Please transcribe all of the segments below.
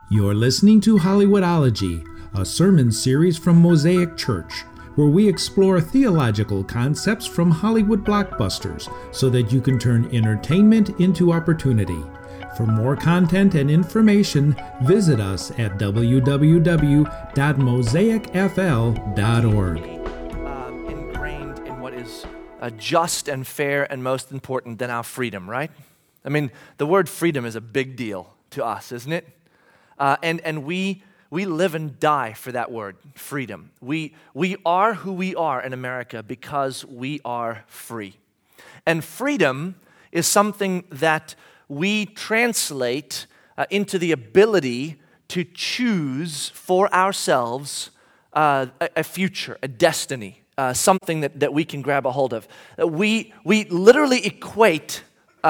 You're listening to Hollywoodology, a sermon series from Mosaic Church, where we explore theological concepts from Hollywood blockbusters so that you can turn entertainment into opportunity. For more content and information, visit us at www.mosaicfl.org. Ingrained in what is just and fair and most important than our freedom, right? I mean, the word freedom is a big deal to us, isn't it? And we live and die for that word, freedom. We are who we are in America because we are free. And freedom is something that we translate into the ability to choose for ourselves a future, a destiny, something that we can grab a hold of. We literally equate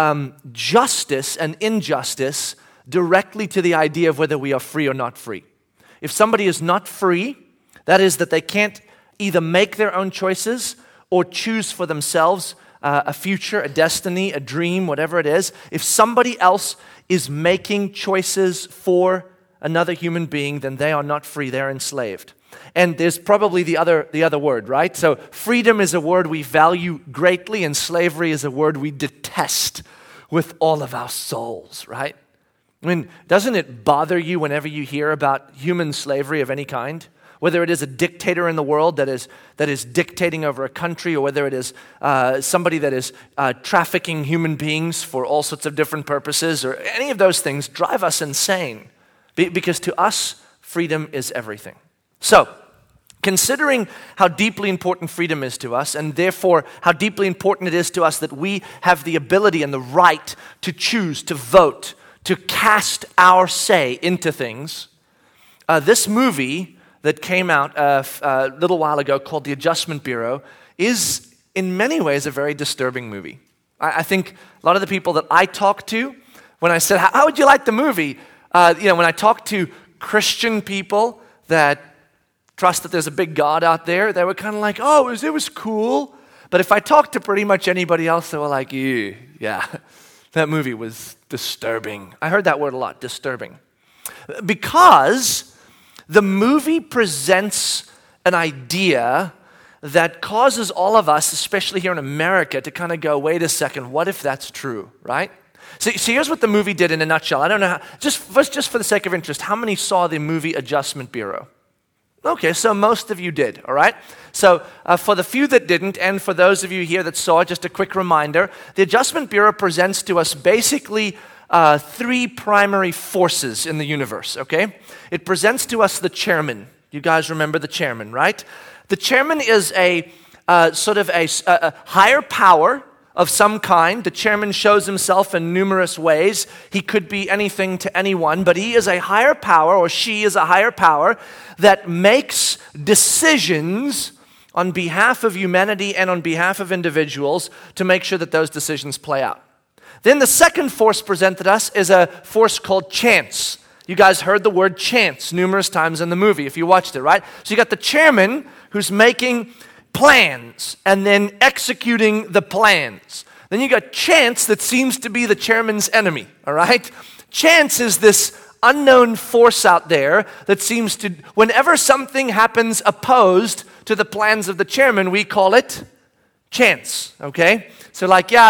justice and injustice directly to the idea of whether we are free or not free. If somebody is not free, that is that they can't either make their own choices or choose for themselves a future, a destiny, a dream, whatever it is. If somebody else is making choices for another human being, then they are not free, they're enslaved. And there's probably the other word, right? So freedom is a word we value greatly, and slavery is a word we detest with all of our souls, right? I mean, doesn't it bother you whenever you hear about human slavery of any kind? Whether it is a dictator in the world that is dictating over a country, or whether it is somebody that is trafficking human beings for all sorts of different purposes, or any of those things drive us insane. Because to us, freedom is everything. So, considering how deeply important freedom is to us, and therefore how deeply important it is to us that we have the ability and the right to choose, to vote, to cast our say into things, this movie that came out a little while ago called The Adjustment Bureau is in many ways a very disturbing movie. I think a lot of the people that I talked to, when I said, how would you like the movie? When I talk to Christian people that trust that there's a big God out there, they were kind of like, oh, it was cool. But if I talked to pretty much anybody else, they were like, yeah, that movie was disturbing. I heard that word a lot, disturbing. Because the movie presents an idea that causes all of us, especially here in America, to kind of go, wait a second, what if that's true, right? So here's what the movie did in a nutshell. I don't know how, just for the sake of interest, how many saw the movie Adjustment Bureau? Okay, so most of you did, all right? So for the few that didn't, and for those of you here that saw it, just a quick reminder, the Adjustment Bureau presents to us basically three primary forces in the universe, okay? It presents to us the chairman. You guys remember the chairman, right? The chairman is a sort of a higher power of some kind. The chairman shows himself in numerous ways. He could be anything to anyone, but he is a higher power, or she is a higher power, that makes decisions on behalf of humanity and on behalf of individuals to make sure that those decisions play out. Then the second force presented us is a force called chance. You guys heard the word chance numerous times in the movie if you watched it, right? So you got the chairman who's making plans and then executing the plans. Then you got chance that seems to be the chairman's enemy, all right? Chance is this unknown force out there that seems to, whenever something happens opposed to the plans of the chairman, we call it chance, okay? So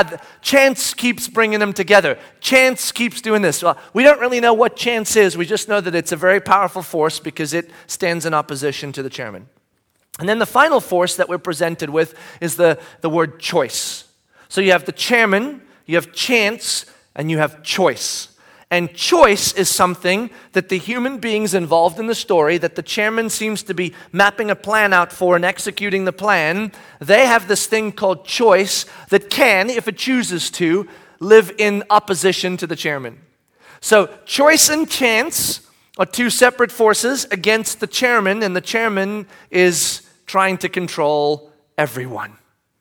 chance keeps bringing them together. Chance keeps doing this. Well, we don't really know what chance is. We just know that it's a very powerful force because it stands in opposition to the chairman. And then the final force that we're presented with is the word choice. So you have the chairman, you have chance, and you have choice. And choice is something that the human beings involved in the story, that the chairman seems to be mapping a plan out for and executing the plan, they have this thing called choice that can, if it chooses to, live in opposition to the chairman. So choice and chance are two separate forces against the chairman, and the chairman is trying to control everyone.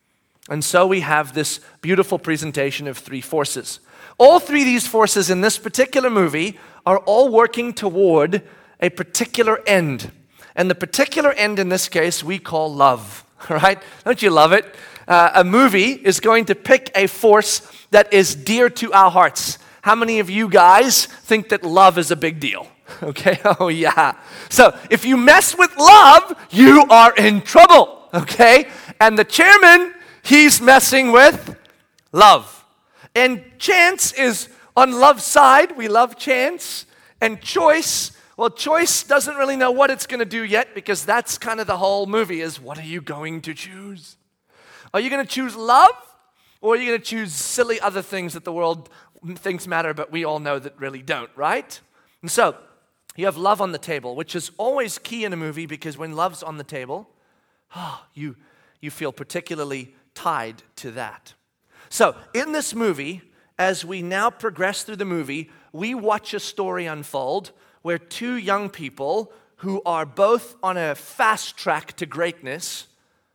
And so we have this beautiful presentation of three forces. All three of these forces in this particular movie are all working toward a particular end. And the particular end in this case we call love, right? Don't you love it? A movie is going to pick a force that is dear to our hearts. How many of you guys think that love is a big deal? Okay, oh yeah. So if you mess with love, you are in trouble, okay? And the chairman, he's messing with love. And Chance is on love's side. We love Chance. And Choice, well, Choice doesn't really know what it's going to do yet, because that's kind of the whole movie is, what are you going to choose? Are you going to choose love, or are you going to choose silly other things that the world thinks matter, but we all know that really don't, right? And so you have love on the table, which is always key in a movie, because when love's on the table, you feel particularly tied to that. So in this movie, as we now progress through the movie, we watch a story unfold where two young people who are both on a fast track to greatness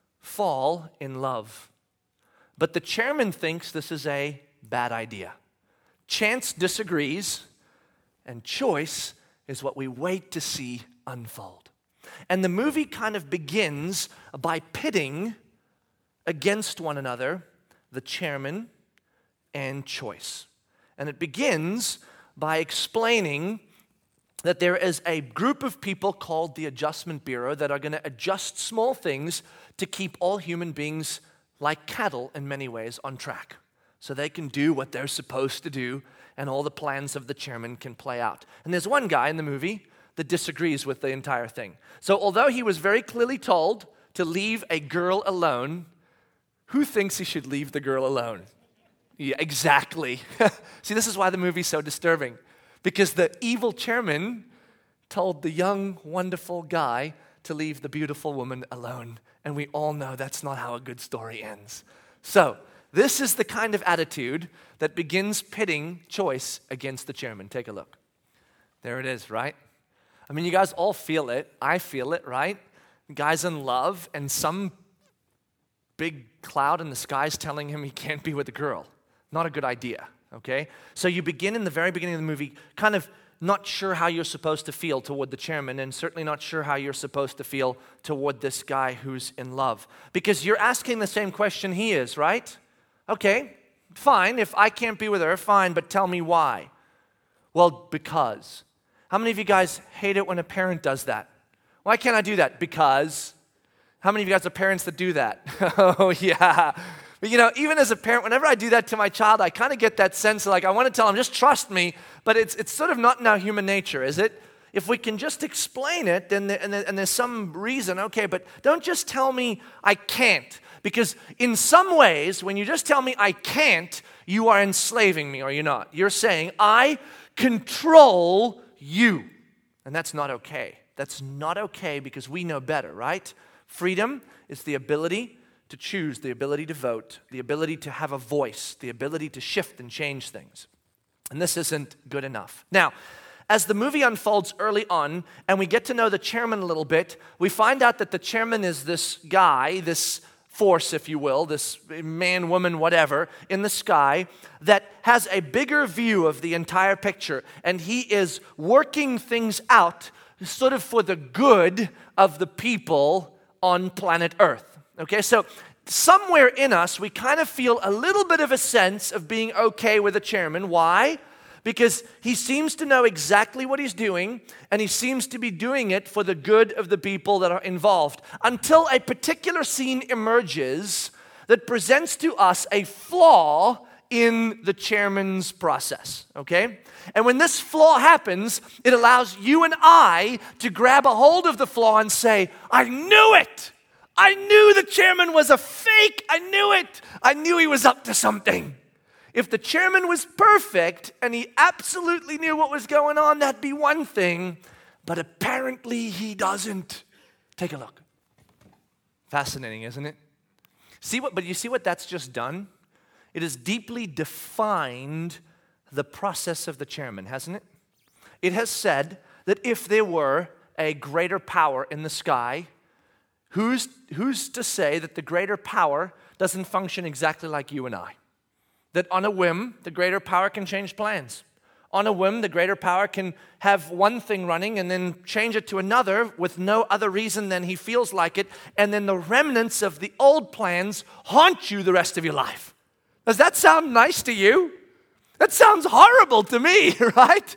fall in love. But the chairman thinks this is a bad idea. Chance disagrees, and Choice is what we wait to see unfold. And the movie kind of begins by pitting against one another the chairman and Choice. And it begins by explaining that there is a group of people called the Adjustment Bureau that are going to adjust small things to keep all human beings, like cattle in many ways, on track, so they can do what they're supposed to do and all the plans of the chairman can play out. And there's one guy in the movie that disagrees with the entire thing. So although he was very clearly told to leave a girl alone, who thinks he should leave the girl alone? Yeah, exactly. See, this is why the movie's so disturbing. Because the evil chairman told the young, wonderful guy to leave the beautiful woman alone. And we all know that's not how a good story ends. So, this is the kind of attitude that begins pitting Choice against the chairman. Take a look. There it is, right? I mean, you guys all feel it. I feel it, right? The guy's in love, and some big cloud in the sky is telling him he can't be with a girl. Not a good idea, okay? So you begin in the very beginning of the movie kind of not sure how you're supposed to feel toward the chairman, and certainly not sure how you're supposed to feel toward this guy who's in love. Because you're asking the same question he is, right? Okay, fine. If I can't be with her, fine, but tell me why. Well, because. How many of you guys hate it when a parent does that? Why can't I do that? Because. How many of you guys are parents that do that? Oh, yeah. But even as a parent, whenever I do that to my child, I kind of get that sense of I want to tell them, just trust me, but it's sort of not in our human nature, is it? If we can just explain it, and there's some reason, okay, but don't just tell me I can't. Because in some ways, when you just tell me I can't, you are enslaving me, are you not? You're saying, I control you. And that's not okay. That's not okay, because we know better, right? Freedom is the ability to choose, the ability to vote, the ability to have a voice, the ability to shift and change things. And this isn't good enough. Now, as the movie unfolds early on, and we get to know the chairman a little bit, we find out that the chairman is this guy, this force, if you will, this man, woman, whatever, in the sky that has a bigger view of the entire picture. And he is working things out sort of for the good of the people on planet Earth. Okay, so somewhere in us, we kind of feel a little bit of a sense of being okay with the chairman. Why? Because he seems to know exactly what he's doing, and he seems to be doing it for the good of the people that are involved, until a particular scene emerges that presents to us a flaw in the chairman's process, okay? And when this flaw happens, it allows you and I to grab a hold of the flaw and say, I knew it! I knew the chairman was a fake! I knew it! I knew he was up to something. If the chairman was perfect and he absolutely knew what was going on, that'd be one thing. But apparently he doesn't. Take a look. Fascinating, isn't it? But you see what that's just done? It has deeply defined the process of the chairman, hasn't it? It has said that if there were a greater power in the sky, who's to say that the greater power doesn't function exactly like you and I? That on a whim, the greater power can change plans. On a whim, the greater power can have one thing running and then change it to another with no other reason than he feels like it, and then the remnants of the old plans haunt you the rest of your life. Does that sound nice to you? That sounds horrible to me, right?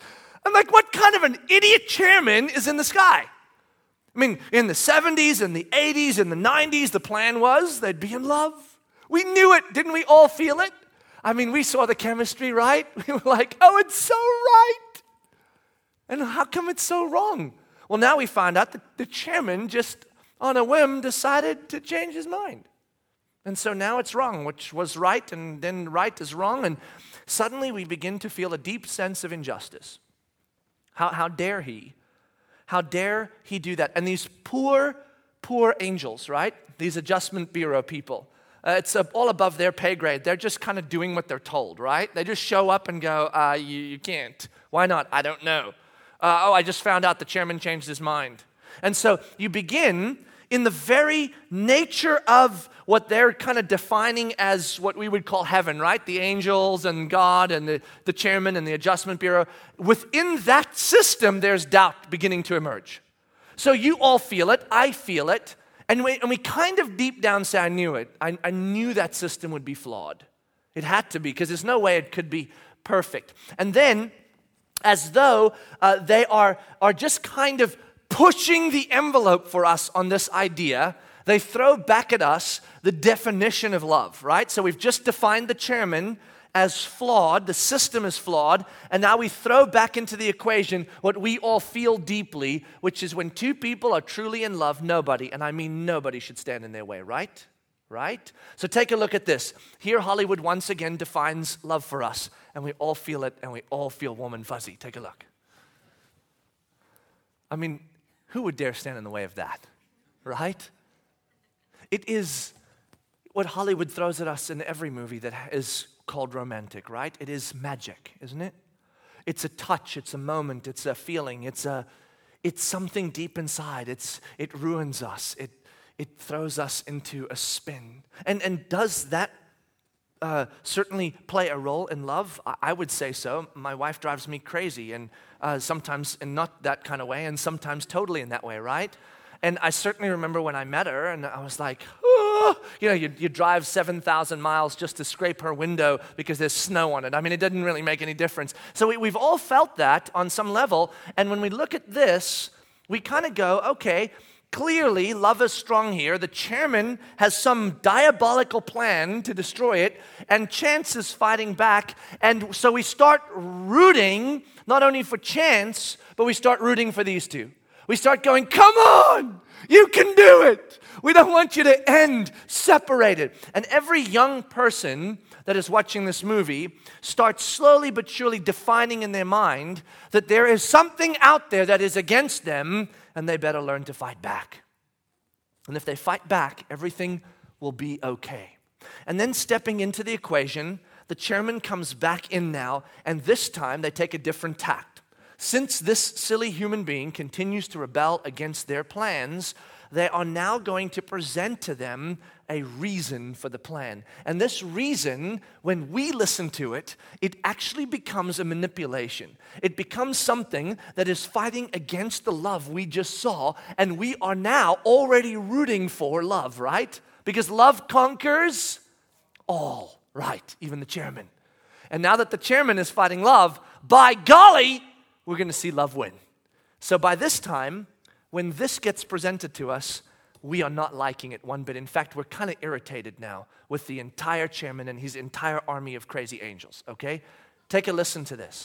I'm like, what kind of an idiot chairman is in the sky? I mean, in the 70s, in the 80s, in the 90s, the plan was they'd be in love. We knew it. Didn't we all feel it? I mean, we saw the chemistry, right? We were like, oh, it's so right. And how come it's so wrong? Well, now we find out that the chairman just on a whim decided to change his mind. And so now it's wrong, which was right, and then right is wrong. And suddenly we begin to feel a deep sense of injustice. How dare he? How dare he do that? And these poor angels, right? These adjustment bureau people. It's all above their pay grade. They're just kind of doing what they're told, right? They just show up and go, you can't. Why not? I don't know. I just found out the chairman changed his mind. And so you begin in the very nature of what they're kind of defining as what we would call heaven, right? The angels and God and the chairman and the adjustment bureau. Within that system, there's doubt beginning to emerge. So you all feel it. I feel it. And we kind of deep down say, I knew it. I knew that system would be flawed. It had to be, because there's no way it could be perfect. And then, as though they are just kind of pushing the envelope for us on this idea, they throw back at us the definition of love, right? So we've just defined the chairman as flawed, the system is flawed, and now we throw back into the equation what we all feel deeply, which is when two people are truly in love, nobody, and I mean nobody, should stand in their way, right? Right? So take a look at this. Here Hollywood once again defines love for us, and we all feel it, and we all feel warm and fuzzy. Take a look. I mean, who would dare stand in the way of that, right? It is what Hollywood throws at us in every movie that is called romantic, right? It is magic, isn't it? It's a touch, it's a moment, it's a feeling, it's something deep inside. It ruins us. It throws us into a spin. And does that certainly play a role in love? I would say so. My wife drives me crazy, and sometimes in not that kind of way, and sometimes totally in that way, right? And I certainly remember when I met her, and I was like, oh, you drive 7,000 miles just to scrape her window because there's snow on it. I mean, it didn't really make any difference. So we've all felt that on some level, and when we look at this, we kind of go, okay, clearly love is strong here. The chairman has some diabolical plan to destroy it, and Chance is fighting back, and so we start rooting, not only for Chance, but we start rooting for these two. We start going, come on, you can do it. We don't want you to end separated. And every young person that is watching this movie starts slowly but surely defining in their mind that there is something out there that is against them, and they better learn to fight back. And if they fight back, everything will be okay. And then stepping into the equation, the chairman comes back in now, and this time they take a different tack. Since this silly human being continues to rebel against their plans, they are now going to present to them a reason for the plan. And this reason, when we listen to it, it actually becomes a manipulation. It becomes something that is fighting against the love we just saw, and we are now already rooting for love, right? Because love conquers all, right? Even the chairman. And now that the chairman is fighting love, by golly, we're going to see love win. So by this time, when this gets presented to us, we are not liking it one bit. In fact, we're kind of irritated now with the entire chairman and his entire army of crazy angels, okay? Take a listen to this.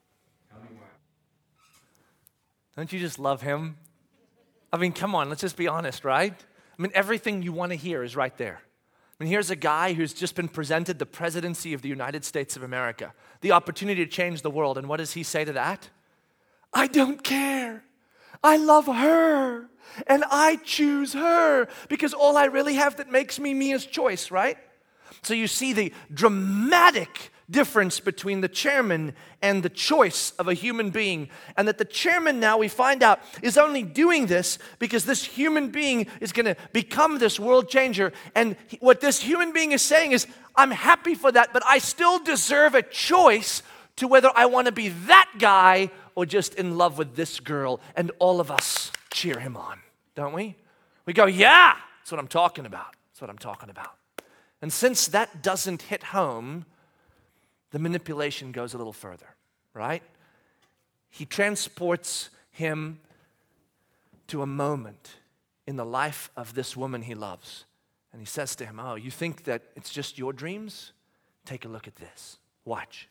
Don't you just love him? I mean, come on, let's just be honest, right? I mean, everything you want to hear is right there. I mean, here's a guy who's just been presented the presidency of the United States of America, the opportunity to change the world, and what does he say to that? I don't care. I love her, and I choose her, because all I really have that makes me is choice, right? So you see the dramatic difference between the chairman and the choice of a human being, and that the chairman now, we find out, is only doing this because this human being is going to become this world changer, and what this human being is saying is, I'm happy for that, but I still deserve a choice to whether I want to be that guy or just in love with this girl, and all of us cheer him on, don't we? We go, yeah, that's what I'm talking about. That's what I'm talking about. And since that doesn't hit home, the manipulation goes a little further, right? he transports him to a moment in the life of this woman he loves. And he says to him, oh, you think that it's just your dreams? Take a look at this. Watch.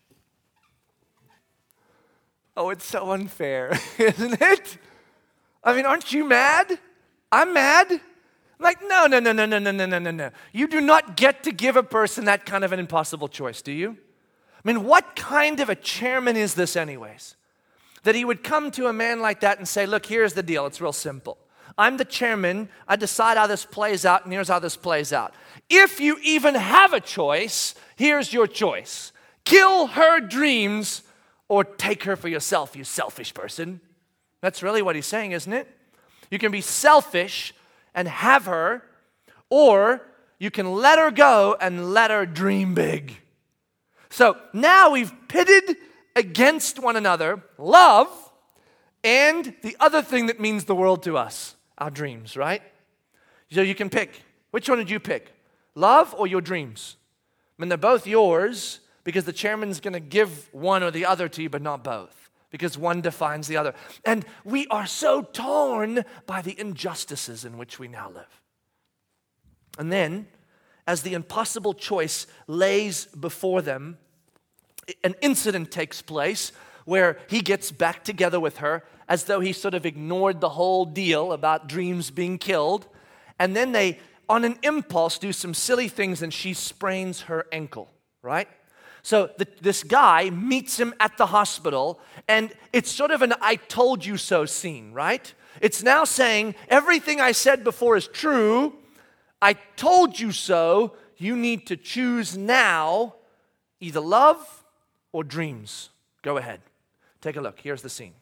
Oh, it's so unfair, isn't it? I mean, aren't you mad? I'm mad. Like, no. You do not get to give a person that kind of an impossible choice, do you? I mean, what kind of a chairman is this anyways? That he would come to a man like that and say, look, here's the deal. It's real simple. I'm the chairman. I decide how this plays out, and here's how this plays out. If you even have a choice, here's your choice. Kill her dreams or take her for yourself, you selfish person. That's really what he's saying, isn't it? You can be selfish and have her, or you can let her go and let her dream big. So now we've pitted against one another love and the other thing that means the world to us, our dreams, right? So you can pick. Which one did you pick? Love or your dreams? I mean, they're both yours because the chairman's going to give one or the other to you, but not both, because one defines the other. And we are so torn by the injustices in which we now live. And then, as the impossible choice lays before them, an incident takes place where he gets back together with her as though he sort of ignored the whole deal about dreams being killed. And then they, on an impulse, do some silly things and she sprains her ankle, right? So this guy meets him at the hospital, and it's sort of an I told you so scene, right? It's now saying, everything I said before is true. I told you so. You need to choose now either love or dreams. Go ahead. Take a look. Here's the scene.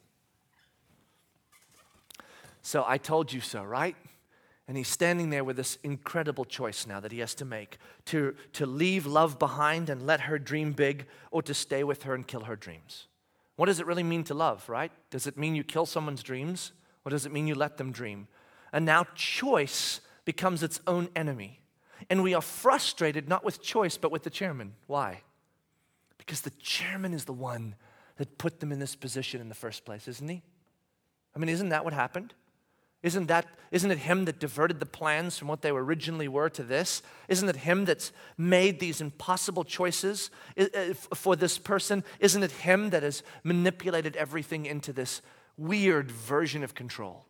So I told you so, right? And he's standing there with this incredible choice now that he has to make, to leave love behind and let her dream big, or to stay with her and kill her dreams. What does it really mean to love, right? Does it mean you kill someone's dreams, or does it mean you let them dream? And now choice becomes its own enemy. And we are frustrated not with choice, but with the chairman. Why? Because the chairman is the one that put them in this position in the first place, isn't he? I mean, isn't that what happened? Isn't it him that diverted the plans from what they originally were to this? Isn't it him that's made these impossible choices for this person? Isn't it him that has manipulated everything into this weird version of control?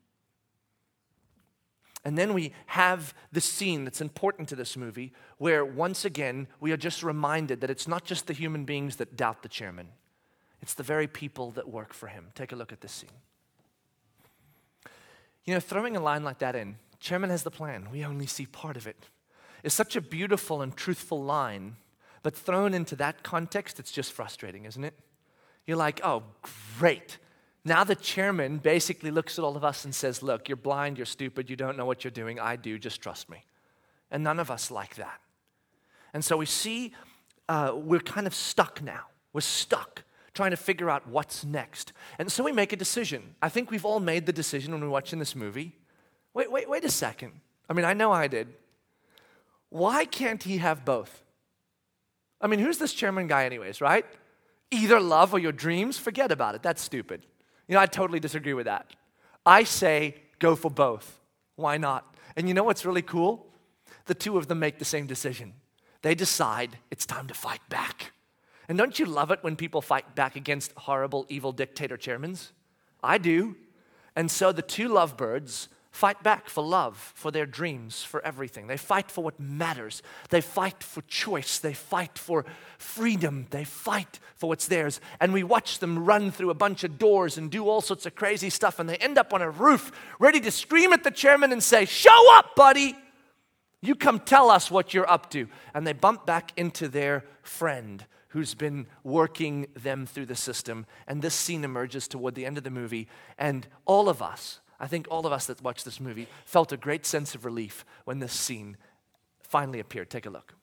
And then we have the scene that's important to this movie where once again we are just reminded that it's not just the human beings that doubt the chairman. It's the very people that work for him. Take a look at this scene. You know, throwing a line like that in, chairman has the plan, we only see part of it, is such a beautiful and truthful line, but thrown into that context, it's just frustrating, isn't it? You're like, oh, great. Now the chairman basically looks at all of us and says, look, you're blind, you're stupid, you don't know what you're doing, I do, just trust me. And none of us like that. And so we see we're kind of stuck now. We're stuck trying to figure out what's next. And so we make a decision. I think we've all made the decision when we're watching this movie. Wait a second. I mean, I know I did. Why can't he have both? I mean, who's this chairman guy anyways, right? Either love or your dreams, forget about it. That's stupid. You know, I totally disagree with that. I say go for both. Why not? And you know what's really cool? The two of them make the same decision. They decide it's time to fight back. And don't you love it when people fight back against horrible, evil dictator chairmans? I do. And so the two lovebirds fight back for love, for their dreams, for everything. They fight for what matters. They fight for choice. They fight for freedom. They fight for what's theirs. And we watch them run through a bunch of doors and do all sorts of crazy stuff. And they end up on a roof ready to scream at the chairman and say, show up, buddy. You come tell us what you're up to. And they bump back into their friend who's been working them through the system. And this scene emerges toward the end of the movie. And all of us, I think all of us that watched this movie, felt a great sense of relief when this scene finally appeared. Take a look.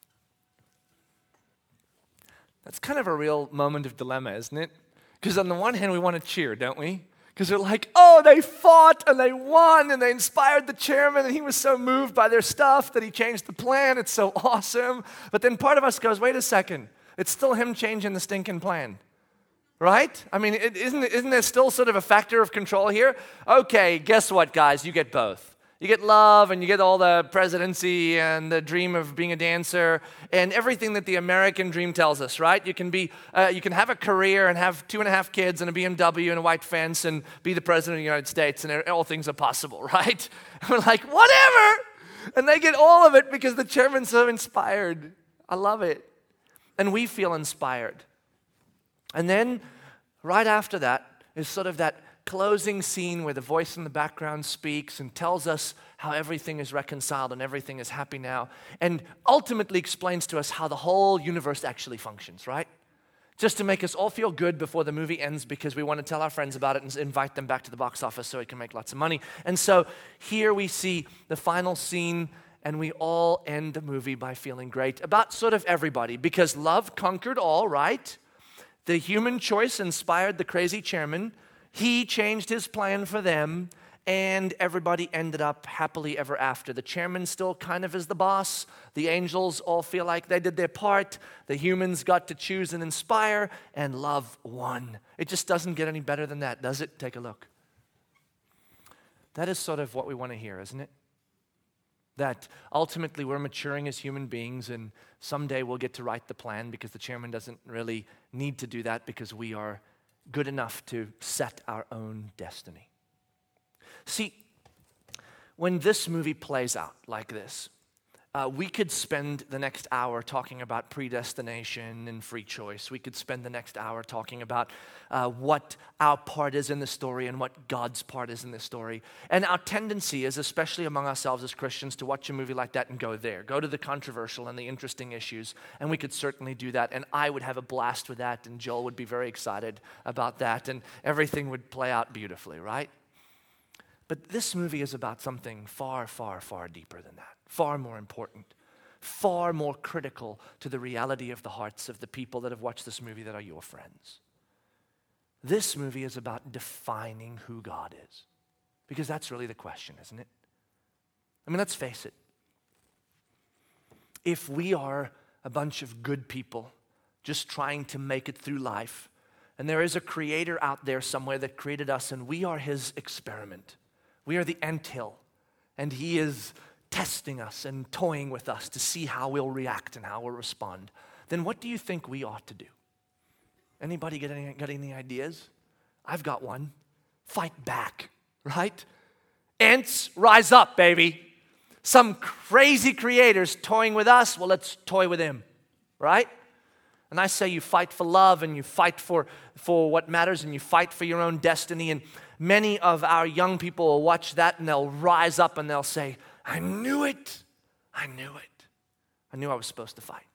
That's kind of a real moment of dilemma, isn't it? Because on the one hand, we want to cheer, don't we? Because they're like, oh, they fought and they won and they inspired the chairman and he was so moved by their stuff that he changed the plan. It's so awesome. But then part of us goes, wait a second. It's still him changing the stinking plan. Right? I mean, isn't there still sort of a factor of control here? Okay, guess what, guys? You get both. You get love, and you get all the presidency and the dream of being a dancer and everything that the American dream tells us, right? You can have a career and have 2.5 kids and a BMW and a white fence and be the president of the United States, and all things are possible, right? We're like, whatever! And they get all of it because the chairman's so inspired. I love it. And we feel inspired. And then, right after that, is sort of that closing scene where the voice in the background speaks and tells us how everything is reconciled and everything is happy now, and ultimately explains to us how the whole universe actually functions, right? Just to make us all feel good before the movie ends, because we want to tell our friends about it and invite them back to the box office so it can make lots of money. And so here we see the final scene, and we all end the movie by feeling great about sort of everybody, because love conquered all, right? The human choice inspired the crazy chairman. He changed his plan for them, and everybody ended up happily ever after. The chairman still kind of is the boss. The angels all feel like they did their part. The humans got to choose and inspire, and love won. It just doesn't get any better than that, does it? Take a look. That is sort of what we want to hear, isn't it? That ultimately we're maturing as human beings, and someday we'll get to write the plan, because the chairman doesn't really need to do that, because we are good enough to set our own destiny. See, when this movie plays out like this, we could spend the next hour talking about predestination and free choice. We could spend the next hour talking about what our part is in the story and what God's part is in the story. And our tendency is, especially among ourselves as Christians, to watch a movie like that and go there. Go to the controversial and the interesting issues. And we could certainly do that. And I would have a blast with that. And Joel would be very excited about that. And everything would play out beautifully, right? But this movie is about something far, far, far deeper than that. Far more important, far more critical to the reality of the hearts of the people that have watched this movie that are your friends. This movie is about defining who God is, because that's really the question, isn't it? I mean, let's face it. If we are a bunch of good people just trying to make it through life, and there is a creator out there somewhere that created us, and we are his experiment, we are the anthill, and he is testing us and toying with us to see how we'll react and how we'll respond, then what do you think we ought to do? Anybody got any ideas? I've got one. Fight back, right? Ants, rise up, baby. Some crazy creator's toying with us, well, let's toy with him, right? And I say you fight for love, and you fight for what matters, and you fight for your own destiny. And many of our young people will watch that, and they'll rise up and they'll say, I knew it. I knew it. I knew I was supposed to fight.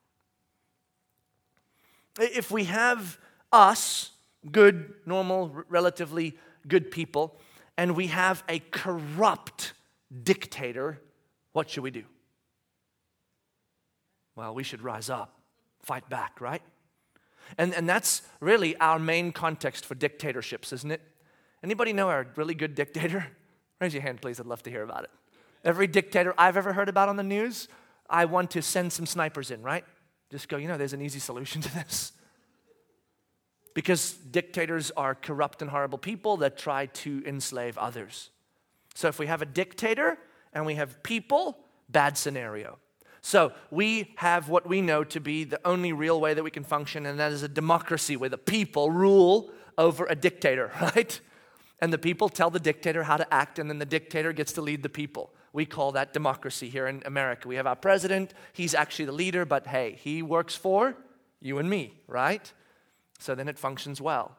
If we have us, good, normal, relatively good people, and we have a corrupt dictator, what should we do? Well, we should rise up, fight back, right? And that's really our main context for dictatorships, isn't it? Anybody know a really good dictator? Raise your hand, please. I'd love to hear about it. Every dictator I've ever heard about on the news, I want to send some snipers in, right? Just go, there's an easy solution to this. Because dictators are corrupt and horrible people that try to enslave others. So if we have a dictator and we have people, bad scenario. So we have what we know to be the only real way that we can function, and that is a democracy where the people rule over a dictator, right? And the people tell the dictator how to act, and then the dictator gets to lead the people. We call that democracy here in America. We have our president. He's actually the leader, but hey, he works for you and me, right? So then it functions well.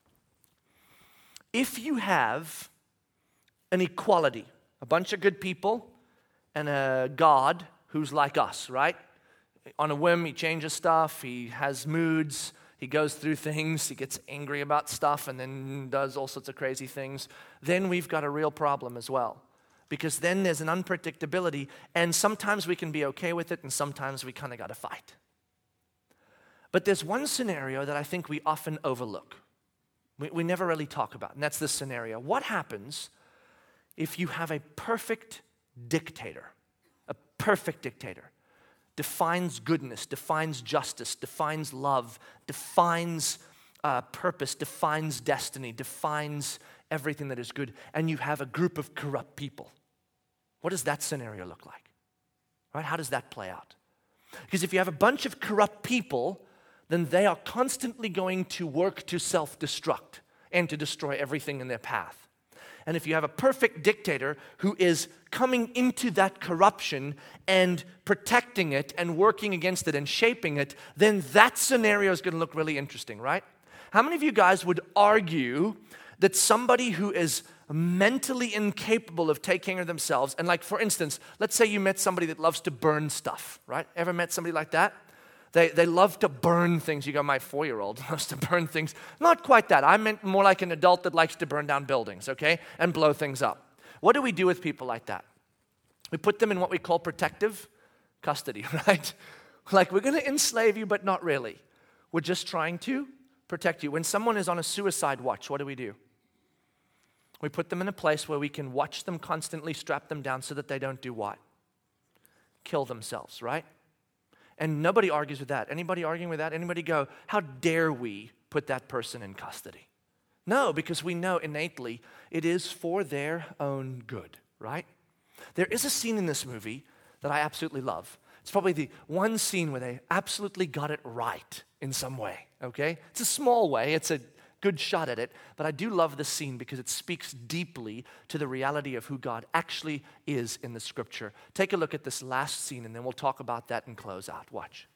If you have an equality, a bunch of good people, and a God who's like us, right? On a whim, he changes stuff, he has moods, he goes through things, he gets angry about stuff, and then does all sorts of crazy things, then we've got a real problem as well. Because then there's an unpredictability, and sometimes we can be okay with it, and sometimes we kind of got to fight. But there's one scenario that I think we often overlook. We never really talk about, and that's this scenario. What happens if you have a perfect dictator? A perfect dictator defines goodness, defines justice, defines love, defines purpose, defines destiny, defines everything that is good, and you have a group of corrupt people. What does that scenario look like? Right? How does that play out? Because if you have a bunch of corrupt people, then they are constantly going to work to self-destruct and to destroy everything in their path. And if you have a perfect dictator who is coming into that corruption and protecting it and working against it and shaping it, then that scenario is going to look really interesting, right? How many of you guys would argue that somebody who is mentally incapable of taking care of themselves, and like for instance, let's say you met somebody that loves to burn stuff, right? Ever met somebody like that? They love to burn things. You go, my 4-year-old loves to burn things. Not quite that. I meant more like an adult that likes to burn down buildings, okay? And blow things up. What do we do with people like that? We put them in what we call protective custody, right? Like, we're going to enslave you, but not really. We're just trying to protect you. When someone is on a suicide watch, what do? We put them in a place where we can watch them constantly, strap them down so that they don't do what? Kill themselves, right? And nobody argues with that. Anybody arguing with that? Anybody go, how dare we put that person in custody? No, because we know innately it is for their own good, right? There is a scene in this movie that I absolutely love. It's probably the one scene where they absolutely got it right in some way, okay? It's a small way. It's a good shot at it, but I do love this scene because it speaks deeply to the reality of who God actually is in the Scripture. Take a look at this last scene, and then we'll talk about that and close out. Watch.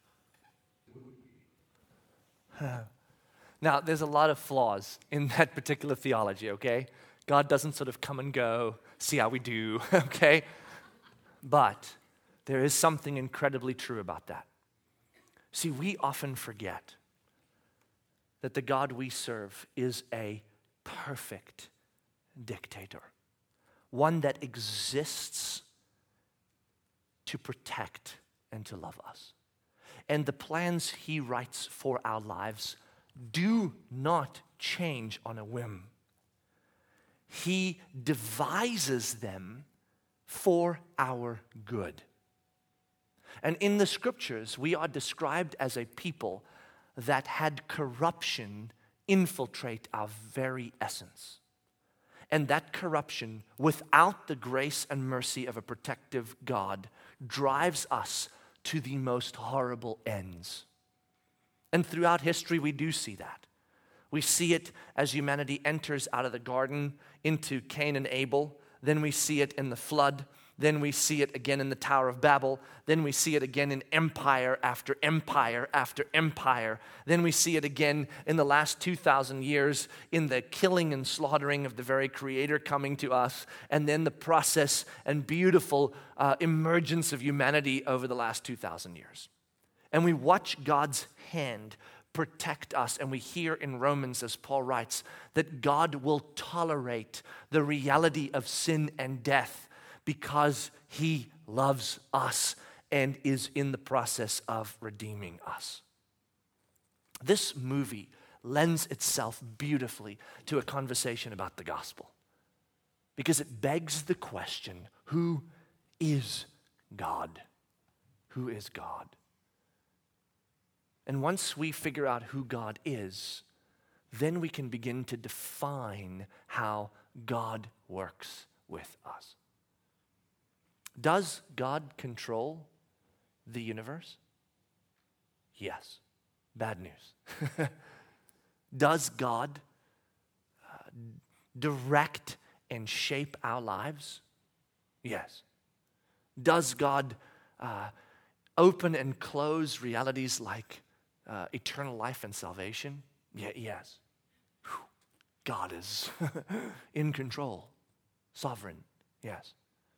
Now, there's a lot of flaws in that particular theology, okay? God doesn't sort of come and go, see how we do, okay? But there is something incredibly true about that. See, we often forget that the God we serve is a perfect dictator, one that exists to protect and to love us. And the plans he writes for our lives do not change on a whim. He devises them for our good. And in the Scriptures, we are described as a people that had corruption infiltrate our very essence. And that corruption, without the grace and mercy of a protective God, drives us to the most horrible ends. And throughout history, we do see that. We see it as humanity enters out of the garden into Cain and Abel. Then we see it in the flood. Then we see it again in the Tower of Babel. Then we see it again in empire after empire after empire. Then we see it again in the last 2,000 years in the killing and slaughtering of the very Creator coming to us. And then the process and beautiful emergence of humanity over the last 2,000 years. And we watch God's hand protect us. And we hear in Romans, as Paul writes, that God will tolerate the reality of sin and death because he loves us and is in the process of redeeming us. This movie lends itself beautifully to a conversation about the gospel because it begs the question, who is God? Who is God? And once we figure out who God is, then we can begin to define how God works with us. Does God control the universe? Yes. Bad news. Does God direct and shape our lives? Yes. Does God open and close realities like eternal life and salvation? Yes. Whew. God is in control, sovereign, yes.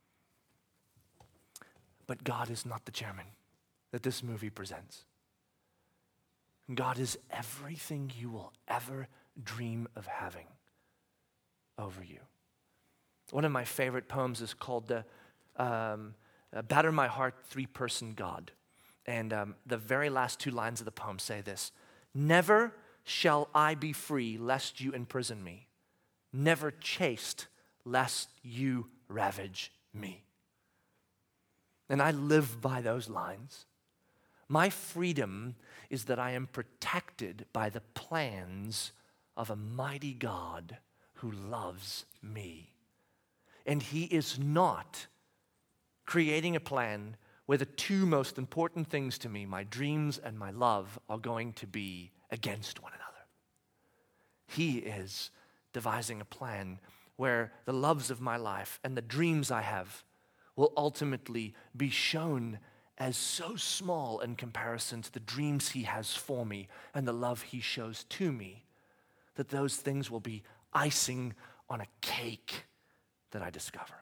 But God is not the chairman that this movie presents. God is everything you will ever dream of having over you. One of my favorite poems is called the Batter My Heart, Three-Person God. And the very last 2 lines of the poem say this: never shall I be free lest you imprison me. Never chaste lest you ravage me. And I live by those lines. My freedom is that I am protected by the plans of a mighty God who loves me. And he is not creating a plan where the two most important things to me, my dreams and my love, are going to be against one another. He is devising a plan where the loves of my life and the dreams I have will ultimately be shown as so small in comparison to the dreams he has for me and the love he shows to me, that those things will be icing on a cake that I discover.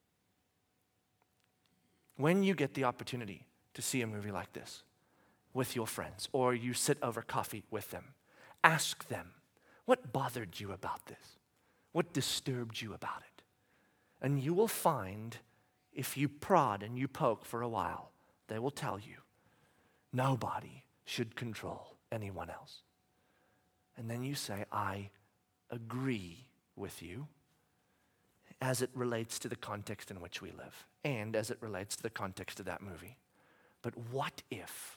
When you get the opportunity to see a movie like this with your friends, or you sit over coffee with them, ask them, what bothered you about this? What disturbed you about it? And you will find, if you prod and you poke for a while, they will tell you, nobody should control anyone else. And then you say, I agree with you as it relates to the context in which we live and as it relates to the context of that movie. But what if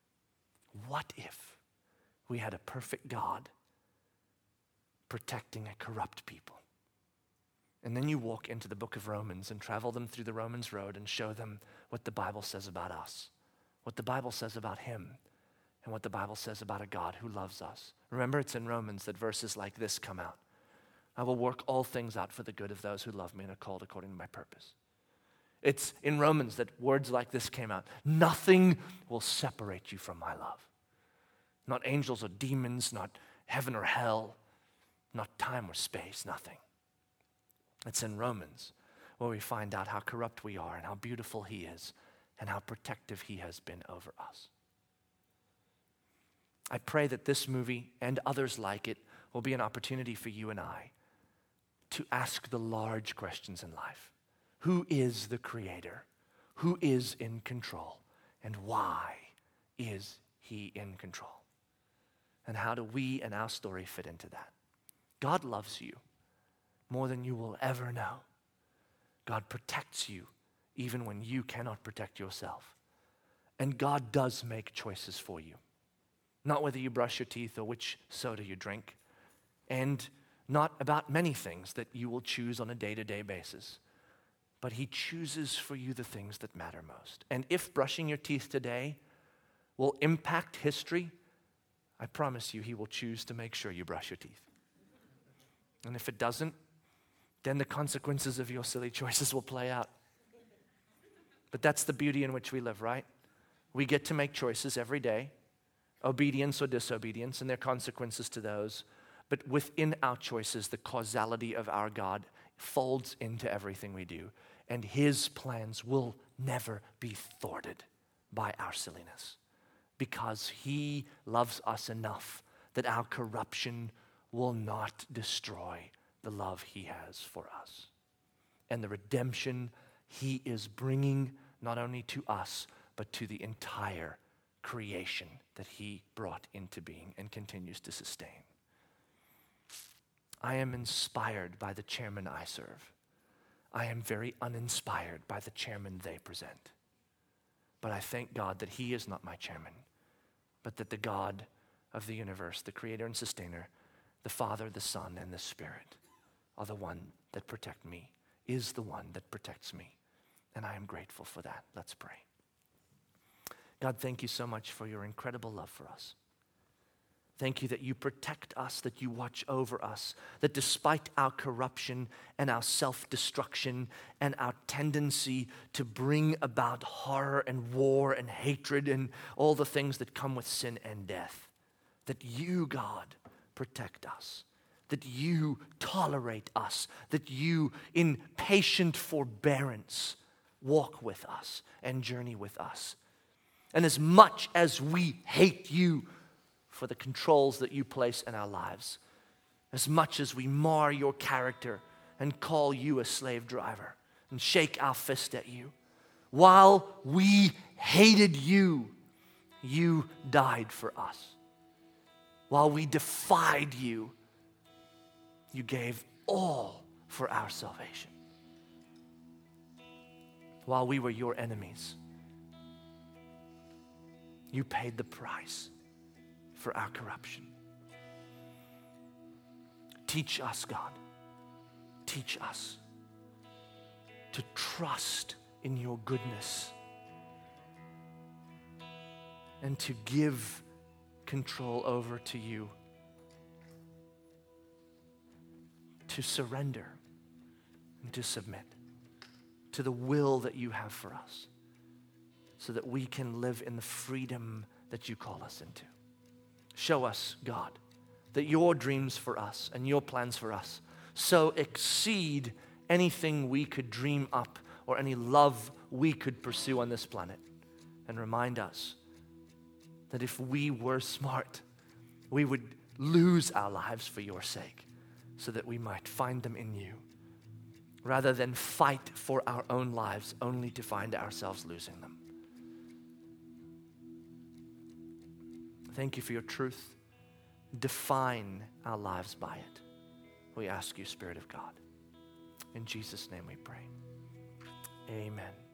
we had a perfect God protecting a corrupt people? And then you walk into the book of Romans and travel them through the Romans road and show them what the Bible says about us, what the Bible says about him, and what the Bible says about a God who loves us. Remember, it's in Romans that verses like this come out. I will work all things out for the good of those who love me and are called according to my purpose. It's in Romans that words like this came out. Nothing will separate you from my love. Not angels or demons, not heaven or hell, not time or space, nothing. It's in Romans where we find out how corrupt we are and how beautiful he is and how protective he has been over us. I pray that this movie and others like it will be an opportunity for you and I to ask the large questions in life. Who is the creator? Who is in control? And why is he in control? And how do we and our story fit into that? God loves you more than you will ever know. God protects you even when you cannot protect yourself. And God does make choices for you. Not whether you brush your teeth or which soda you drink. And not about many things that you will choose on a day-to-day basis. But he chooses for you the things that matter most. And if brushing your teeth today will impact history, I promise you he will choose to make sure you brush your teeth. And if it doesn't, then the consequences of your silly choices will play out. But that's the beauty in which we live, right? We get to make choices every day, obedience or disobedience, and there are consequences to those. But within our choices, the causality of our God folds into everything we do. And his plans will never be thwarted by our silliness, because he loves us enough that our corruption will not destroy the love he has for us. And the redemption he is bringing not only to us, but to the entire creation that he brought into being and continues to sustain. I am inspired by the chairman I serve. I am very uninspired by the chairman they present. But I thank God that he is not my chairman, but that the God of the universe, the creator and sustainer, the Father, the Son, and the Spirit are the one that protect me, is the one that protects me. And I am grateful for that. Let's pray. God, thank you so much for your incredible love for us. Thank you that you protect us, that you watch over us, that despite our corruption and our self-destruction and our tendency to bring about horror and war and hatred and all the things that come with sin and death, that you, God, protect us, that you tolerate us, that you, in patient forbearance, walk with us and journey with us. And as much as we hate you for the controls that you place in our lives, as much as we mar your character and call you a slave driver and shake our fist at you, while we hated you, you died for us. While we defied you, you gave all for our salvation. While we were your enemies, You paid the price for our corruption. Teach us, God. Teach us to trust in your goodness and to give control over to you, to surrender and to submit to the will that you have for us, so that we can live in the freedom that you call us into. Show us, God, that your dreams for us and your plans for us so exceed anything we could dream up or any love we could pursue on this planet. And remind us that if we were smart, we would lose our lives for your sake so that we might find them in you, rather than fight for our own lives only to find ourselves losing them. Thank you for your truth. Define our lives by it. We ask you, Spirit of God. In Jesus' name we pray. Amen.